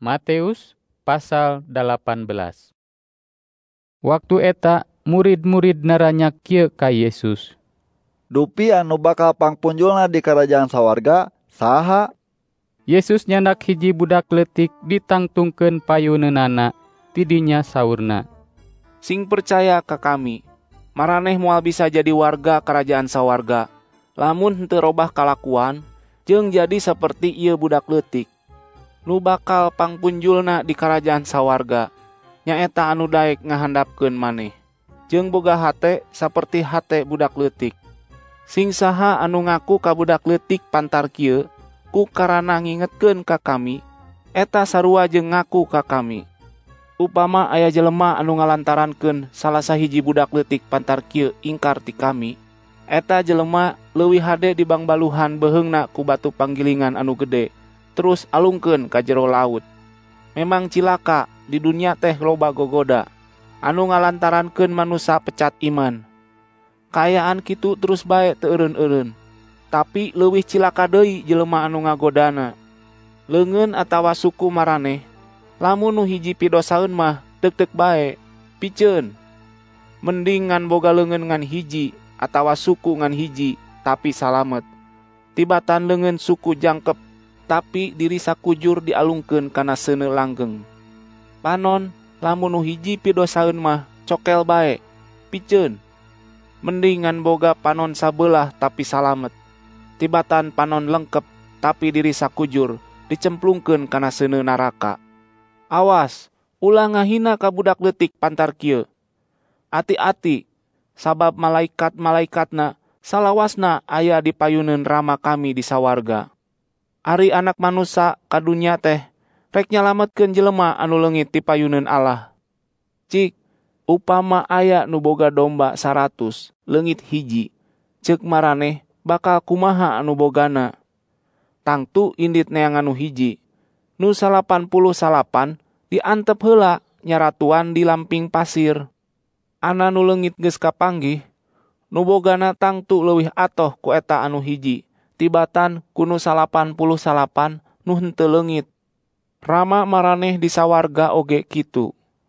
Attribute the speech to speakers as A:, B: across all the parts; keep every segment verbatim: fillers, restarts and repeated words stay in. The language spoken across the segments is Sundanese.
A: Matius pasal delapan belas. Waktu eta murid-murid naranya kieu ka Yesus.
B: Dupi anu bakal pangpunjulna di karajaan sawarga saha?
A: Yesus nyandak hiji budak leutik ditangtungkeun payuneunana, tidinya saurna.
C: Sing percaya ka kami, maraneh moal bisa jadi warga karajaan sawarga, lamun henteu robah kalakuan, jeung jadi saperti ieu budak leutik. Nu bakal pangpunjulna di karajaan sawarga, nyaeta anu daek ngahandapkeun maneh, jeung boga hate saperti hate budak leutik. Sing saha anu ngaku ka budak leutik pantar kieu, ku karana ngingetkeun ka kami, eta sarua jeung ngaku ka kami. Upama aya jelema anu ngalantarankeun salah sahiji budak leutik pantar kieu ingkar ti kami, eta jelema leuwih hade dibangbaluhan beheungna ku batu panggilingan anu gede, terus alungkeun ka jero laut. Memang cilaka di dunia teh loba gogoda anu ngalantarankeun manusia pecat iman. Kaayaan kitu terus bae teu eureun-eureun, tapi leuwih cilaka deui jelema anu ngagodana. Leungeun atawa suku maraneh, lamun nu hiji pidosaeun mah deuk-deuk bae, piceun. Mending ngan boga leungeun ngan hiji atawa suku ngan hiji tapi salamet, tibatan leungeun suku jangkep tapi diri sakujur dialungkeun kana seuneu langgeng. Panon, lamun nu hiji pidosaeun mah cokel bae, piceun. Mending ngan boga panon sabelah tapi salamet, tibatan panon lengkep tapi diri sakujur dicemplungkeun kana seuneu naraka. Awas, ulah ngahina ka budak leutik pantar kieu. Ati-ati, sabab malaikat-malaikatna salawasna aya di payuneun Rama kami di sawarga. Ari Anak Manusa ka dunya teh rek nyalametkeun jelema anu leungit ti payuneun Allah. Cik, upama aya nu boga domba saratus, leungit hiji, ceuk maraneh bakal kumaha anu bogana? Tangtu indit neangan nu hiji, nu salapan puluh salapan diantep heula nyaratuan di lamping pasir. Ana nu leungit geus kapanggih, nu bogana tangtu leuwih atoh ku eta anu hiji, tibatan ku nu salapan puluh salapan nu henteu leungit. Rama maraneh di sawarga oge kitu.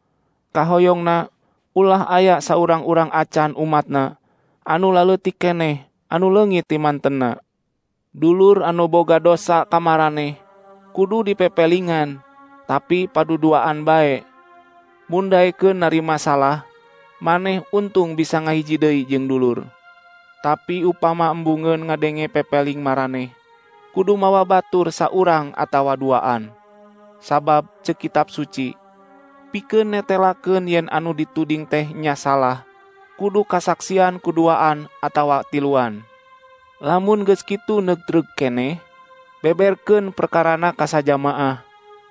C: Kahoyongna ulah aya saurang-urang acan umatna anu laleutik keneh, anu leungit ti mantenna. Dulur anu boga dosa ka maraneh kudu dipepelingan, tapi paduduaan bae. Mun daekeun narima salah, maneh untung bisa ngahiji deui jeung dulur. Tapi upama embungeun ngadenge pepeling maraneh, kudu mawa batur saurang atawa duaan. Sabab ceuk kitab suci, pikeun netelakeun yen anu dituding teh nya salah, kudu kasaksian kuduaan atawa tiluan. Lamun geus kitu neutreug keneh, beberkeun perkarana ka sajamaah.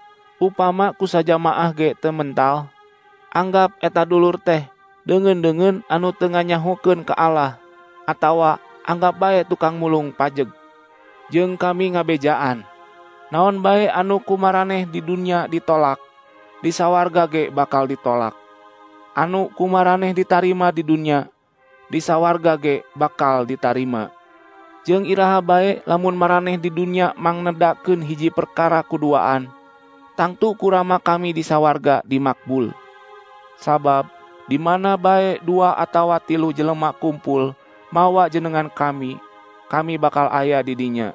C: Upama ku sajamaah ge teu mental, anggap eta dulur teh deungeun-deungeun anu teu nganyahokeun ka Allah, atawa anggap bae tukang mulung pajeg. Jeung kami ngabejaan, naon bae anu ku maraneh di dunia ditolak, di sawarga ge bakal ditolak. Anu ku maraneh ditarima di dunia, di sawarga ge bakal ditarima. Jeung iraha bae lamun maraneh di dunia mangnedakeun hiji perkara kuduaan, tangtu ku Rama kami di sawarga dimakbul. Sabab di mana bae dua atawa tilu jelema kumpul mawa jenengan kami, kami bakal aya di dinya.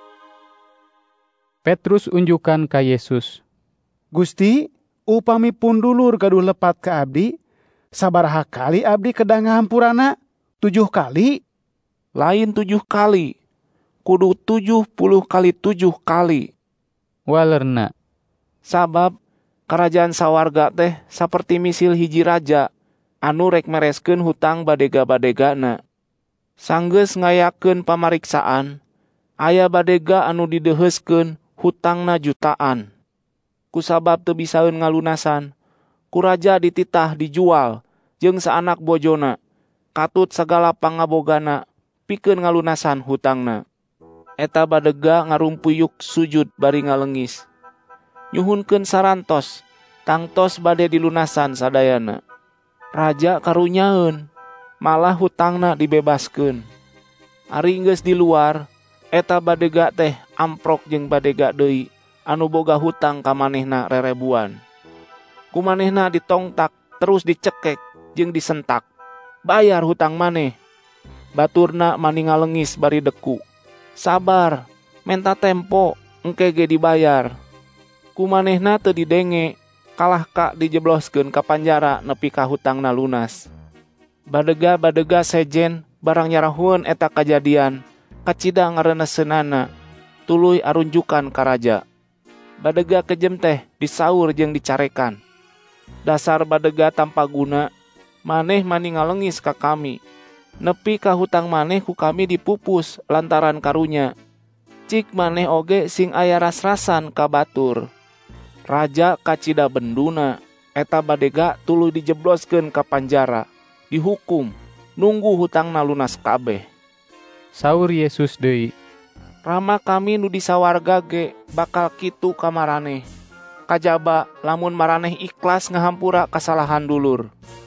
A: Petrus unjukan ka Yesus.
D: Gusti, upami pun dulur gaduh lepat ka abdi, sabaraha kali abdi kedah ngahampurana? Tujuh kali?
C: Lain tujuh kali, kudu tujuh puluh kali tujuh kali.
A: Walerna.
C: Sabab karajaan sawarga teh saperti misil hiji raja anu rek mereskeun hutang badega-badegana. Sanggeus ngayakeun pamariksaan, aya badega anu dideheuskeun hutangna jutaan. Kusabab teu bisaeun ngalunasan, ku raja dititah dijual jeung saanak bojona, katut sagala pangabogana pikeun ngalunasan hutangna. Eta badega ngarumpuyuk sujud bari ngaleungis, nyuhunkeun sarantos, tangtos bade dilunasan sadayana. Raja karunyaeun, malah hutangna dibebaskeun. Ari geus di luar, eta badega teh amprok jeung badega deui, anu boga hutang ka manehna rerebuan. Ku manehna ditongtak terus dicekek jeung disentak. Bayar hutang maneh. Baturna mani ngalengis bari deku. Sabar, menta tempo, engke ge dibayar. Ku manehna teu didenge, kalah ka dijebloskeun ka panjara nepi ka hutangna lunas. Badega-badega sejen barang nyarahueun eta kajadian, kacida ngareneseunana, tuluy arunjukan ka raja. Badega kejem teh disaur jeung dicarekan. Dasar badega tanpa guna, maneh mani ngalengis ka kami. Nepi ka hutang maneh ku kami dipupus lantaran karunya. Cik maneh oge sing aya ras-rasan ka batur. Raja kacida benduna, eta badega tuluy dijebloskeun ka panjara, dihukum, nunggu hutangna lunas kabeh.
A: Saur Yesus deui,
C: Rama kami nu di sawarga ge bakal kitu ka maraneh. Kajaba lamun maraneh ikhlas ngahampura kasalahan dulur.